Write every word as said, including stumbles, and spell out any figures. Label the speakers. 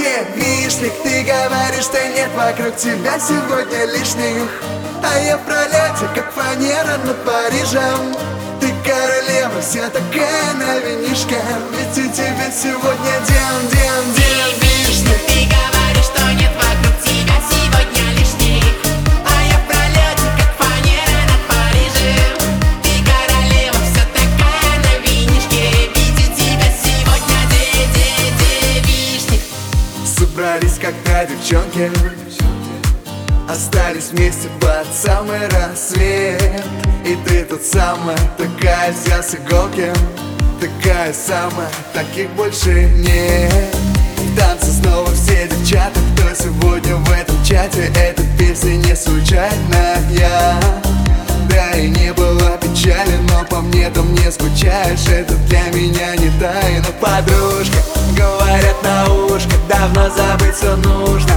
Speaker 1: девичник. Ты говоришь, что нет вокруг тебя сегодня лишних, а я в пролете, как фанера над Парижем. Ты королева, вся такая на винишке, ведь у тебя сегодня день, день, день вишни.
Speaker 2: Ты говоришь, что нет вокруг тебя сегодня лишних, а я в пролете, как фанера над Парижем. Ты королева, вся такая на винишке, ведь у тебя сегодня день, день, день вишни.
Speaker 1: Собрались когда девчонки, остались вместе под самый рассвет. И ты тут самая, такая вся с иголки, такая самая, таких больше нет. В танце снова все девчата, кто сегодня в этом чате. Эта песня не случайная. Да и не было печали, но по мне там не скучаешь. Это для меня не тайна, подружка. Говорят на ушко, давно забыть все нужно.